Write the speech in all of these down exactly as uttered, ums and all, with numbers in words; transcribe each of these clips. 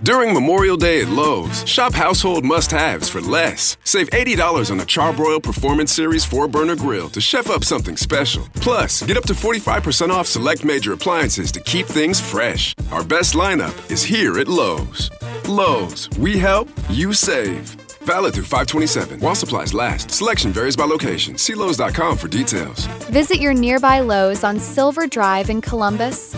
During Memorial Day at Lowe's, shop household must-haves for less. Save eighty dollars on a Charbroil Performance Series four burner grill to chef up something special. Plus, get up to forty-five percent off select major appliances to keep things fresh. Our best lineup is here at Lowe's. Lowe's, we help, you save. Valid through five twenty-seven. While supplies last. Selection varies by location. See Lowe's dot com for details. Visit your nearby Lowe's on Silver Drive in Columbus.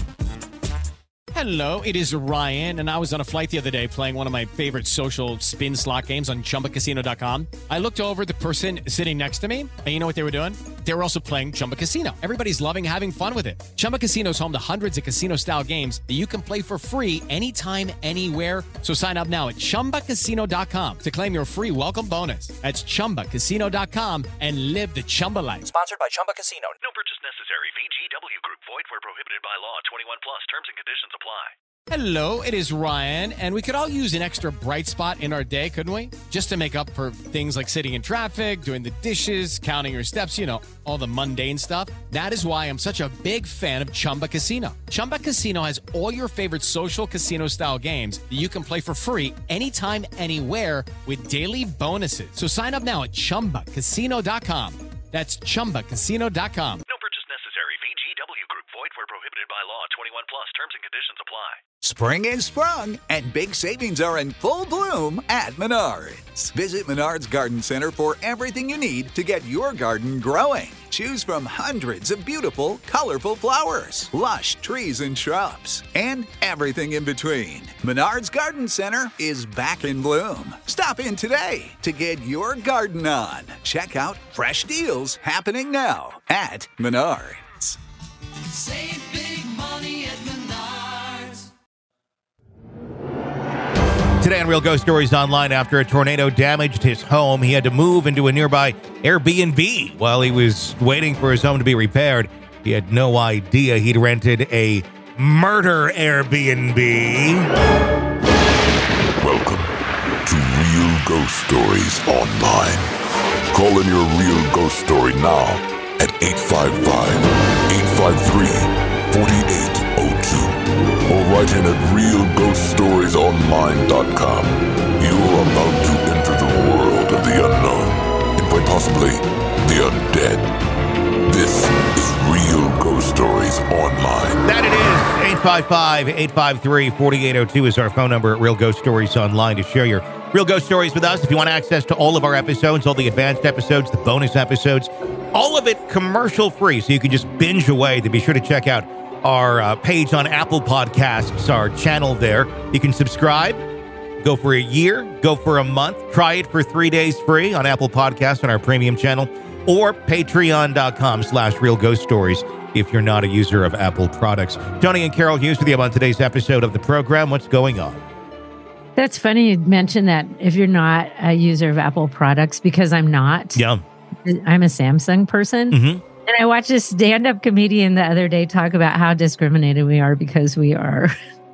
Hello, it is Ryan, and I was on a flight the other day playing one of my favorite social spin slot games on Chumba Casino dot com. I looked over at the person sitting next to me, and you know what they were doing? They were also playing Chumba Casino. Everybody's loving having fun with it. Chumba Casino is home to hundreds of casino-style games that you can play for free anytime, anywhere. So sign up now at Chumba Casino dot com to claim your free welcome bonus. That's Chumba Casino dot com and live the Chumba life. Sponsored by Chumba Casino. No purchase necessary. V G W Group. Void where prohibited by law. twenty-one plus. Terms and conditions apply. Hello, it is Ryan, and we could all use an extra bright spot in our day, couldn't we? Just to make up for things like sitting in traffic, doing the dishes, counting your steps, you know, all the mundane stuff. That is why I'm such a big fan of Chumba Casino. Chumba Casino has all your favorite social casino-style games that you can play for free anytime, anywhere with daily bonuses. So sign up now at Chumba Casino dot com. That's Chumba Casino dot com. No purchase necessary. V G W Group. Void where prohibited by law. twenty-one plus. Terms and conditions apply. Spring is sprung, and big savings are in full bloom at Menards. Visit Menards Garden Center for everything you need to get your garden growing. Choose from hundreds of beautiful, colorful flowers, lush trees and shrubs, and everything in between. Menards Garden Center is back in bloom. Stop in today to get your garden on. Check out fresh deals happening now at Menards. Save big money at Menards. Today on Real Ghost Stories Online, after a tornado damaged his home, he had to move into a nearby Airbnb. While he was waiting for his home to be repaired, he had no idea he'd rented a murder Airbnb. Welcome to Real Ghost Stories Online. Call in your real ghost story now at eight five five, eight five three, four eight zero two. Or write in at real ghost stories online dot com. You are about to enter the world of the unknown, and quite possibly the undead. This is Real Ghost Stories Online. That it is. eight five five, eight five three, four eight zero two is our phone number at Real Ghost Stories Online to share your Real Ghost Stories with us. If you want access to all of our episodes, all the advanced episodes, the bonus episodes, all of it commercial free, so you can just binge away. To be sure to check out our uh, page on Apple Podcasts, our channel there. You can subscribe, go for a year, go for a month, try it for three days free on Apple Podcasts on our premium channel, or patreon.com slash Real Ghost Stories if you're not a user of Apple products. Tony and Carol Hughes with you on today's episode of the program. What's going on? That's funny you mentioned that if you're not a user of Apple products, because I'm not. Yeah. I'm a Samsung person. Mm-hmm. And I watched a stand-up comedian the other day talk about how discriminated we are because we are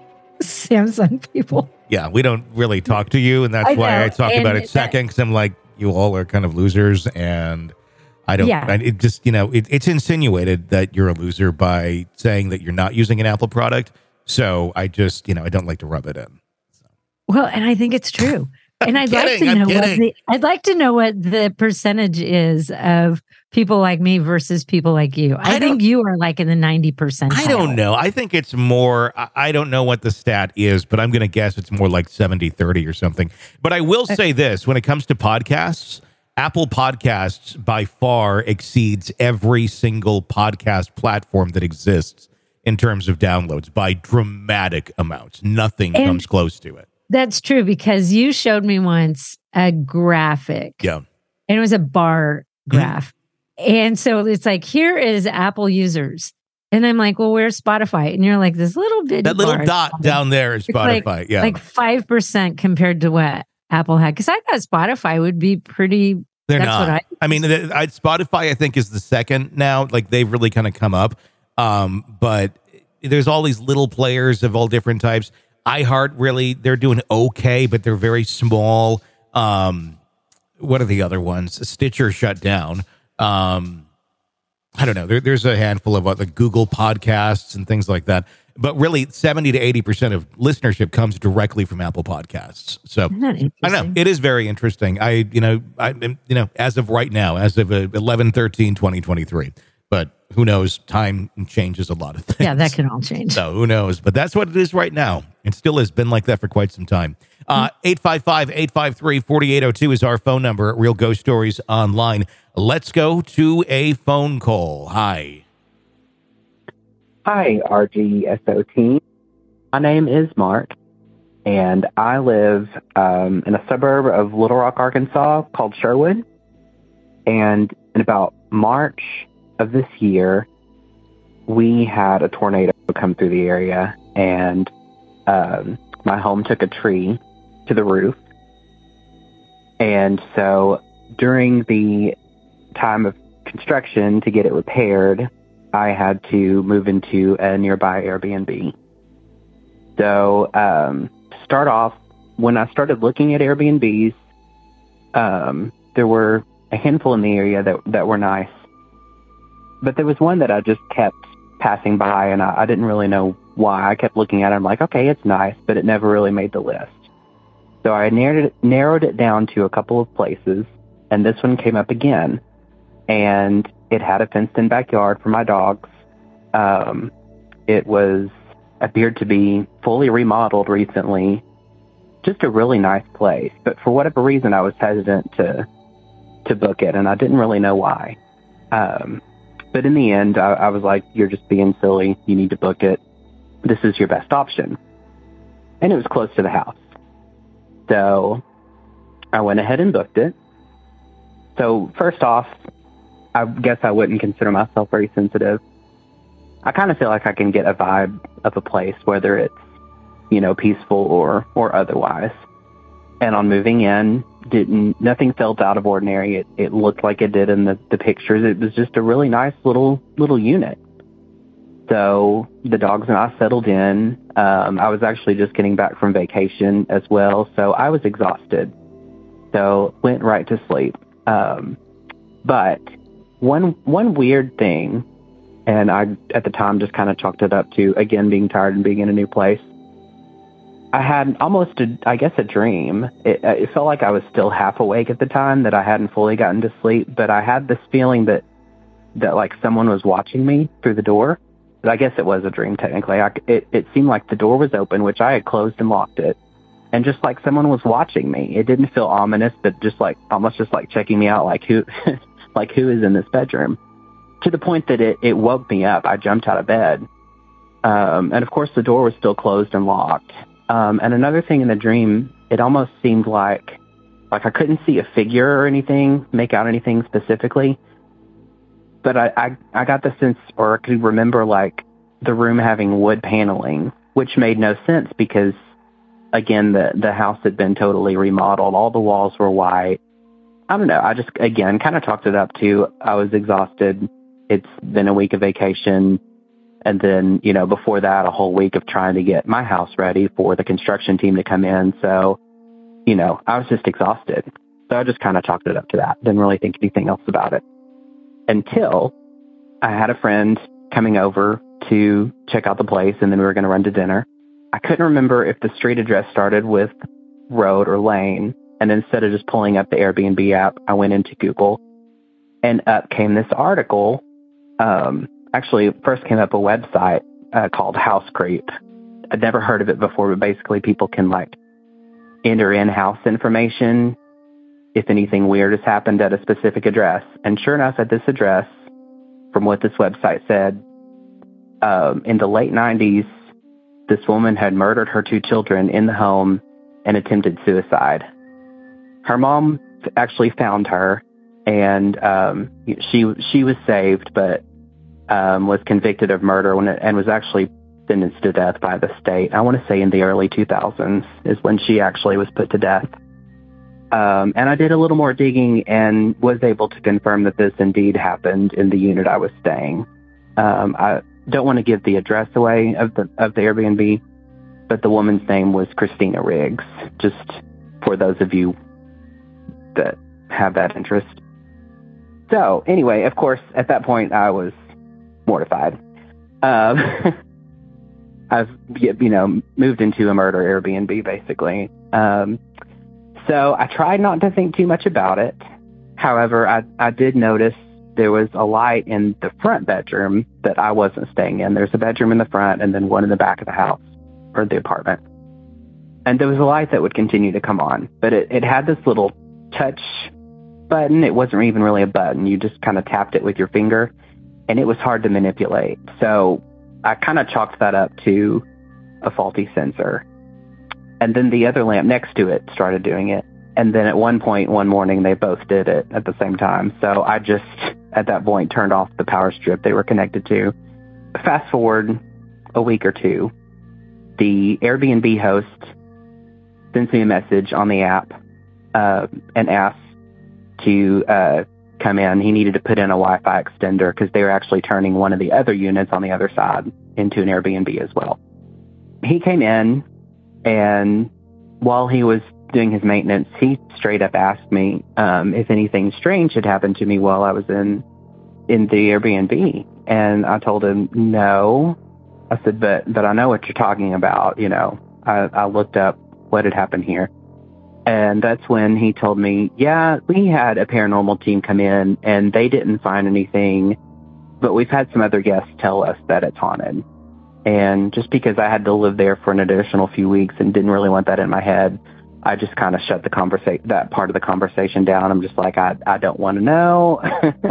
Samsung people. Yeah, we don't really talk to you, and that's I why I talk and about it second, because I'm like, you all are kind of losers, and I don't, yeah. and it just, you know, it, it's insinuated that you're a loser by saying that you're not using an Apple product, so I just, you know, I don't like to rub it in. So. Well, and I think it's true. And I'd kidding, like to I'm know what kidding. the, I'd like to know what the percentage is of people like me versus people like you. I, I think you are like in the ninety percent. I don't know. I think it's more, I don't know what the stat is, but I'm going to guess it's more like seventy thirty or something. But I will say this, when it comes to podcasts, Apple Podcasts by far exceeds every single podcast platform that exists in terms of downloads by dramatic amounts. Nothing and comes close to it. That's true, because you showed me once a graphic. Yeah. And it was a bar graph. Mm-hmm. And so it's like, here is Apple users. And I'm like, well, where's Spotify? And you're like, this little bit. That little dot down there is Spotify. Like, yeah. Like five percent compared to what Apple had. Because I thought Spotify would be pretty. They're that's not. What I, I mean, the, I, Spotify, I think, is the second now. Like, they've really kind of come up. Um, but there's all these little players of all different types. iHeart, really, they're doing okay, but they're very small. Um, what are the other ones? Stitcher shut down. Um, I don't know. There, there's a handful of other Google podcasts and things like that. but really seventy to eighty percent of listenership comes directly from Apple Podcasts. So I know it is very interesting. I, you know, I, you know, as of right now, as of eleven thirteen twenty twenty-three, but who knows? Time changes a lot of things. Yeah, that can all change. So who knows? But that's what it is right now. It still has been like that for quite some time. Uh, eight five five, eight five three, four eight zero two is our phone number at Real Ghost Stories Online. Let's go to a phone call. Hi. Hi, R G S O team. My name is Mark, and I live um, in a suburb of Little Rock, Arkansas called Sherwood. And in about March of this year, we had a tornado come through the area, and um, my home took a tree to the roof. And so during the time of construction to get it repaired, I had to move into a nearby Airbnb. So um, to start off, when I started looking at Airbnbs, um, there were a handful in the area that, that were nice. But there was one that I just kept passing by, and I, I didn't really know why. I kept looking at it. I'm like, okay, it's nice, but it never really made the list. So I narrowed it, narrowed it down to a couple of places, and this one came up again. And it had a fenced-in backyard for my dogs. Um, it was appeared to be fully remodeled recently. Just a really nice place. But for whatever reason, I was hesitant to to book it, and I didn't really know why. Um, but in the end, I, I was like, you're just being silly. You need to book it. This is your best option. And it was close to the house. So I went ahead and booked it. So first off, I guess I wouldn't consider myself very sensitive. I kind of feel like I can get a vibe of a place, whether it's, you know, peaceful or, or otherwise. And on moving in, didn't nothing felt out of ordinary. It, it looked like it did in the, the pictures. It was just a really nice little little unit. So the dogs and I settled in. Um, I was actually just getting back from vacation as well, so I was exhausted. So went right to sleep. Um, but one one weird thing, and I at the time just kind of chalked it up to, again, being tired and being in a new place. I had almost, a, I guess, a dream. It, it felt like I was still half awake at the time, that I hadn't fully gotten to sleep, but I had this feeling that, that like someone was watching me through the door. But I guess it was a dream, technically. I, it, it seemed like the door was open, which I had closed and locked it, and just like someone was watching me. It didn't feel ominous, but just like, almost just like checking me out, like who, like who is in this bedroom, to the point that it, it woke me up. I jumped out of bed. Um, and of course the door was still closed and locked. Um, and another thing in the dream, it almost seemed like, like I couldn't see a figure or anything, make out anything specifically. But I, I, I got the sense, or I could remember, like the room having wood paneling, which made no sense because, again, the, the house had been totally remodeled. All the walls were white. I don't know. I just, again, kind of chalked it up to, I was exhausted. It's been a week of vacation. And then, you know, before that, a whole week of trying to get my house ready for the construction team to come in. So, you know, I was just exhausted. So I just kind of chalked it up to that. Didn't really think anything else about it. Until I had a friend coming over to check out the place, and then we were going to run to dinner. I couldn't remember if the street address started with road or lane. And instead of just pulling up the Airbnb app, I went into Google, and up came this article. Um, actually, first came up a website uh, called House Creep. I'd never heard of it before, but basically people can like enter in house information if anything weird has happened at a specific address. And sure enough, at this address, from what this website said, um, in the late nineties, this woman had murdered her two children in the home and attempted suicide. Her mom actually found her, and um, she she was saved, but um, was convicted of murder when it, and was actually sentenced to death by the state. I want to say in the early two thousands is when she actually was put to death. Um, and I did a little more digging and was able to confirm that this indeed happened in the unit I was staying. Um, I don't want to give the address away of the of the Airbnb, but the woman's name was Christina Riggs, just for those of you that have that interest. So anyway, of course, at that point, I was mortified. Um, I've, you know, moved into a murder Airbnb, basically. Um, so I tried not to think too much about it. However, I, I did notice there was a light in the front bedroom that I wasn't staying in. There's a bedroom in the front and then one in the back of the house or the apartment. And there was a light that would continue to come on, but it, it had this little touch button. It wasn't even really a button. You just kind of tapped it with your finger, and it was hard to manipulate. So I kind of chalked that up to a faulty sensor. And then the other lamp next to it started doing it. And then at one point, one morning, they both did it at the same time. So I just, at that point, turned off the power strip they were connected to. Fast forward a week or two, the Airbnb host sends me a message on the app uh, and asks to uh, come in. He needed to put in a Wi-Fi extender because they were actually turning one of the other units on the other side into an Airbnb as well. He came in, and while he was doing his maintenance, he straight up asked me um, if anything strange had happened to me while I was in in the Airbnb. And I told him, no. I said, but but I know what you're talking about. You know, I, I looked up what had happened here. And that's when he told me, yeah, we had a paranormal team come in and they didn't find anything, but we've had some other guests tell us that it's haunted. And just because I had to live there for an additional few weeks and didn't really want that in my head, I just kind of shut the conversa- that part of the conversation down. I'm just like, I, I don't want to know.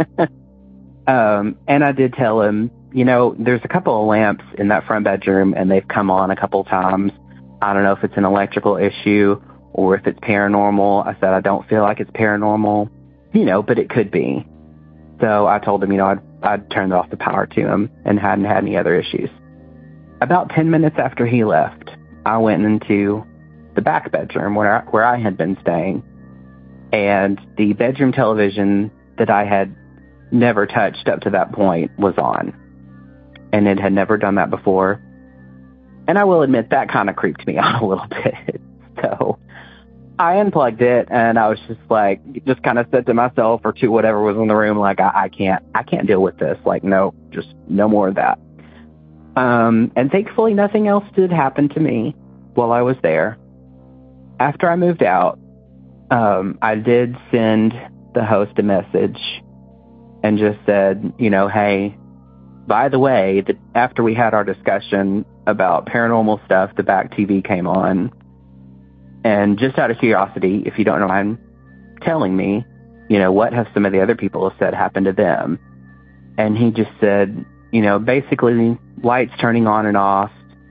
um, and I did tell him, you know, there's a couple of lamps in that front bedroom and they've come on a couple of times. I don't know if it's an electrical issue or if it's paranormal. I said, I don't feel like it's paranormal, you know, but it could be. So I told him, you know, I'd, I'd turned off the power to him and hadn't had any other issues. About ten minutes after he left, I went into the back bedroom where I, where I had been staying, and the bedroom television that I had never touched up to that point was on, and it had never done that before. And I will admit that kind of creeped me out a little bit. So I unplugged it, and I was just like, just kind of said to myself or to whatever was in the room, like, I, I can't, I can't deal with this. Like, no, just no more of that. Um, and thankfully, nothing else did happen to me while I was there. After I moved out, um, I did send the host a message and just said, you know, hey, by the way, that after we had our discussion about paranormal stuff, the back T V came on. And just out of curiosity, if you don't know, mind telling me, you know, what have some of the other people have said happened to them? And he just said, you know, basically lights turning on and off,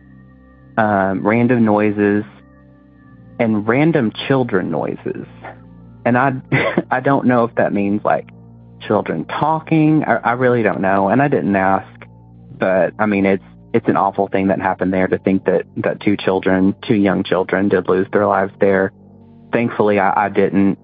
um, random noises, and random children noises. And I, I don't know if that means like children talking. I, I really don't know. And I didn't ask, but I mean, it's, it's an awful thing that happened there to think that, that two children, two young children did lose their lives there. Thankfully, I, I didn't,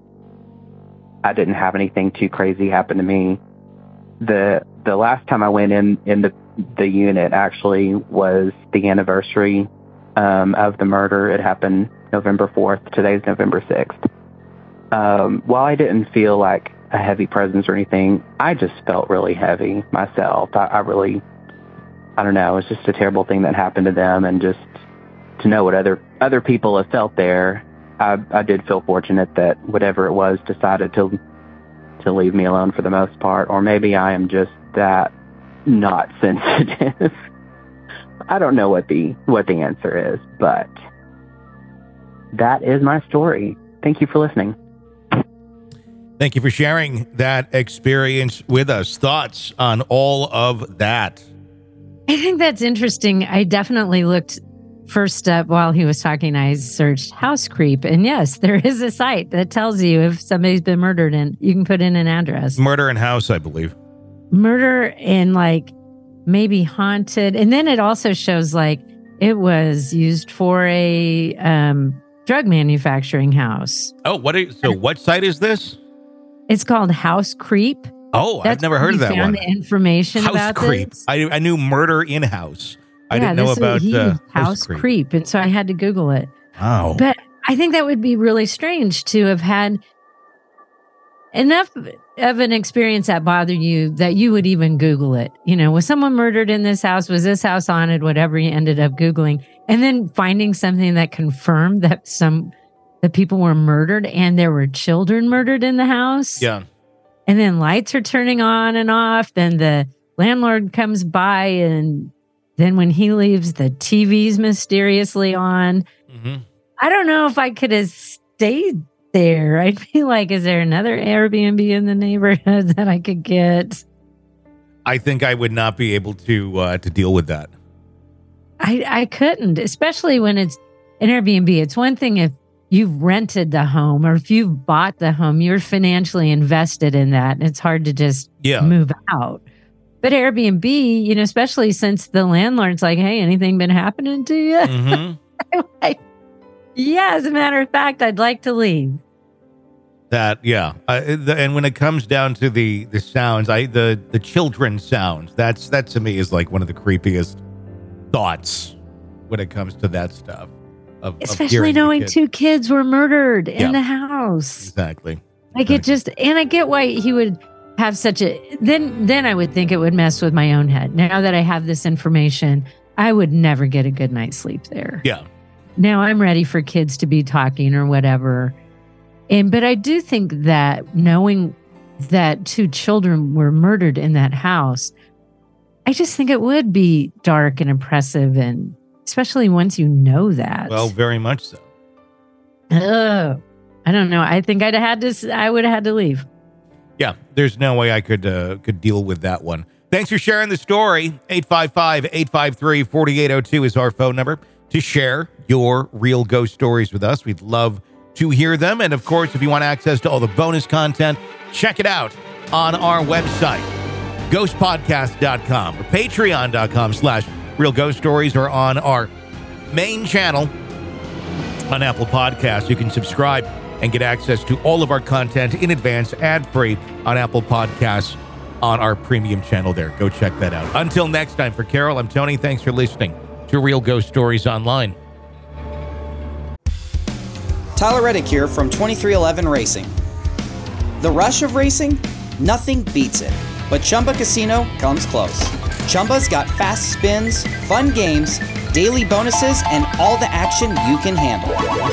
I didn't have anything too crazy happen to me. The, the last time I went in, in the, the unit actually was the anniversary um, of the murder. It happened November fourth. Today's November sixth. Um, while I didn't feel like a heavy presence or anything, I just felt really heavy myself. I, I really, I don't know. It's just a terrible thing that happened to them, and just to know what other other people have felt there. I, I did feel fortunate that whatever it was decided to to leave me alone for the most part, or maybe I am just that not sensitive. I don't know what the what the answer is, but that is my story. Thank you for listening. Thank you for sharing that experience with us. Thoughts on all of that? I think that's interesting. I definitely looked first up while he was talking. I searched house creep, and yes, there is a site that tells you if somebody's been murdered, and you can put in an address. Murder in house, I believe. Murder in like maybe haunted, and then it also shows like it was used for a um, drug manufacturing house. Oh, what? Is, so what site is this? It's called House Creep. Oh, That's I've never heard of that found one. The information House about Creep. this. I, I knew murder in house. I yeah, didn't know this about is, uh, House, House creep. creep, and so I had to Google it. Wow. But I think that would be really strange to have had enough of an experience that bothered you that you would even Google it. You know, was someone murdered in this house? Was this house haunted? Whatever you ended up Googling. And then finding something that confirmed that some that people were murdered and there were children murdered in the house. Yeah. And then lights are turning on and off. Then the landlord comes by, and then when he leaves, the T V's mysteriously on. Mm-hmm. I don't know if I could have stayed there. I'd be like, is there another Airbnb in the neighborhood that I could get? I think I would not be able to uh, to deal with that. I, I couldn't, especially when it's an Airbnb. It's one thing if you've rented the home or if you've bought the home, you're financially invested in that. And it's hard to just yeah. move out. But Airbnb, you know, especially since the landlord's like, hey, anything been happening to you? Mm-hmm. I'm like, yeah, as a matter of fact, I'd like to leave. That, yeah. Uh, the, and when it comes down to the the sounds, I the the children's sounds, that's that to me is like one of the creepiest thoughts when it comes to that stuff. Of, Especially of knowing kid. two kids were murdered in yeah. the house. Exactly. Like exactly. it just, and I get why he would have such a, then, then I would think it would mess with my own head. Now that I have this information, I would never get a good night's sleep there. Yeah. Now I'm ready for kids to be talking or whatever. And, but I do think that knowing that two children were murdered in that house, I just think it would be dark and oppressive, and especially once you know that. Well, very much so. Oh, I don't know. I think I'd have had to, I would have had to leave. Yeah, there's no way I could uh, could deal with that one. Thanks for sharing the story. eight five five, eight five three, four eight zero two is our phone number to share your real ghost stories with us. We'd love to hear them. And of course, if you want access to all the bonus content, check it out on our website, ghost podcast dot com or patreon dot com slash real ghost stories, or on our main channel on Apple Podcasts. You can subscribe and get access to all of our content in advance, ad-free, on Apple Podcasts on our premium channel there. Go check that out. Until next time, for Carol, I'm Tony. Thanks for listening to Real Ghost Stories Online. Tyler Reddick here from twenty-three eleven Racing. The rush of racing? Nothing beats it. But Chumba Casino comes close. Chumba's got fast spins, fun games, daily bonuses, and all the action you can handle.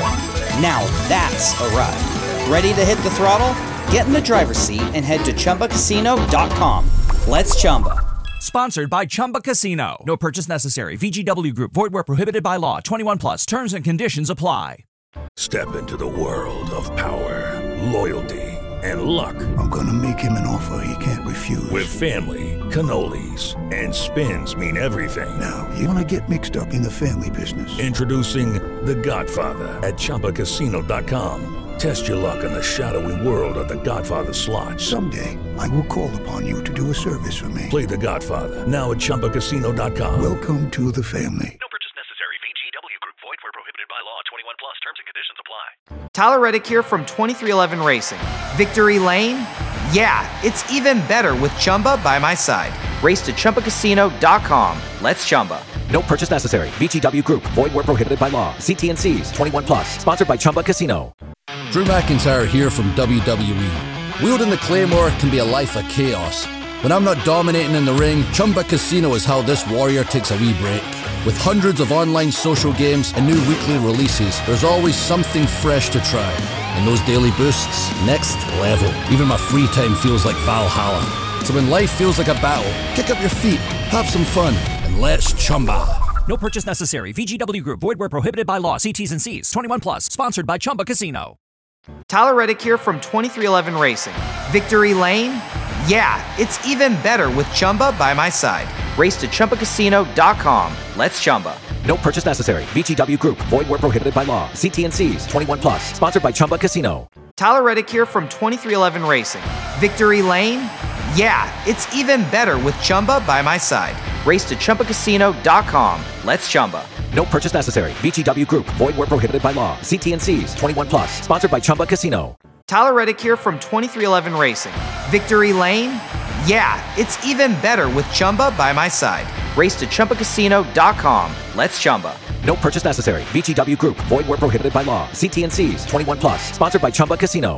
Now that's a ride. Ready to hit the throttle? Get in the driver's seat and head to Chumba Casino dot com. Let's Chumba. Sponsored by Chumba Casino. No purchase necessary. V G W Group. Void where prohibited by law. twenty-one plus. Terms and conditions apply. Step into the world of power, loyalty, and luck. I'm gonna make him an offer he can't refuse. With family, cannolis, and spins mean everything. Now, you wanna get mixed up in the family business. Introducing The Godfather at Chumba Casino dot com. Test your luck in the shadowy world of The Godfather slot. Someday, I will call upon you to do a service for me. Play The Godfather now at Chumba Casino dot com. Welcome to the family. No purchase necessary. V G W Group. Void where prohibited by law. twenty-one plus. Terms and conditions apply. Tyler Reddick here from twenty-three eleven Racing. Victory Lane? Yeah, it's even better with Chumba by my side. Race to Chumba Casino dot com. Let's Chumba. No purchase necessary. V G W Group. Void where prohibited by law. See T and C's. twenty-one plus. Sponsored by Chumba Casino. Drew McIntyre here from W W E. Wielding the Claymore can be a life of chaos. When I'm not dominating in the ring, Chumba Casino is how this warrior takes a wee break. With hundreds of online social games and new weekly releases, there's always something fresh to try. And those daily boosts, next level. Even my free time feels like Valhalla. So when life feels like a battle, kick up your feet, have some fun, and let's Chumba. No purchase necessary. V G W Group. Void where prohibited by law. See T's and C's. twenty-one plus. Sponsored by Chumba Casino. Tyler Reddick here from twenty-three eleven Racing. Victory Lane? Yeah, it's even better with Chumba by my side. Race to Chumba Casino dot com. Let's Chumba. No purchase necessary. V G W Group. Void where prohibited by law. See T and C's. twenty-one plus. Sponsored by Chumba Casino. Tyler Reddick here from twenty-three eleven Racing. Victory Lane? Yeah, it's even better with Chumba by my side. Race to Chumba Casino dot com. Let's Chumba. No purchase necessary. V G W Group. Void where prohibited by law. See T and C's. twenty-one plus. Sponsored by Chumba Casino. Tyler Reddick here from twenty-three eleven Racing. Victory Lane? Yeah, it's even better with Chumba by my side. Race to Chumba Casino dot com. Let's Chumba. No purchase necessary. V G W Group. Void where prohibited by law. See T and C's. twenty-one plus. Sponsored by Chumba Casino.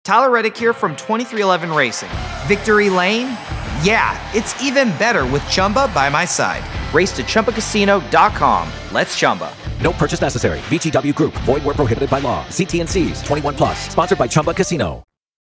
Tyler Reddick here from twenty-three eleven Racing. Victory Lane? Yeah, it's even better with Chumba by my side. Race to Chumba Casino dot com. Let's Chumba. No purchase necessary. V G W Group. Void where prohibited by law. See T N Cs. twenty-one plus. Sponsored by Chumba Casino.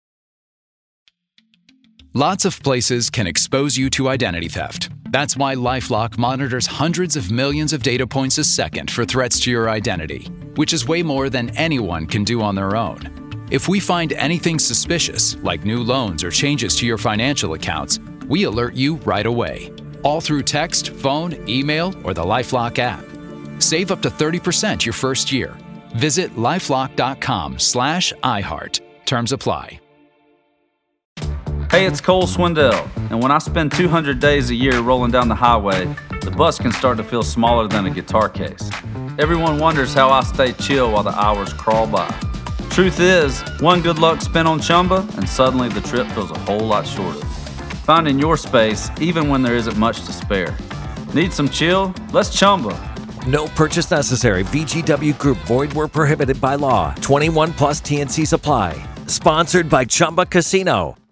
Lots of places can expose you to identity theft. That's why LifeLock monitors hundreds of millions of data points a second for threats to your identity, which is way more than anyone can do on their own. If we find anything suspicious, like new loans or changes to your financial accounts, we alert you right away. All through text, phone, email, or the LifeLock app. Save up to thirty percent your first year. Visit lifelock.com slash iHeart. Terms apply. Hey, it's Cole Swindell, and when I spend two hundred days a year rolling down the highway, the bus can start to feel smaller than a guitar case. Everyone wonders how I stay chill while the hours crawl by. Truth is, one good luck spin on Chumba, and suddenly the trip feels a whole lot shorter. Finding your space, even when there isn't much to spare. Need some chill? Let's Chumba. No purchase necessary. V G W Group. Void where prohibited by law. twenty-one plus T N Cs apply. Sponsored by Chumba Casino.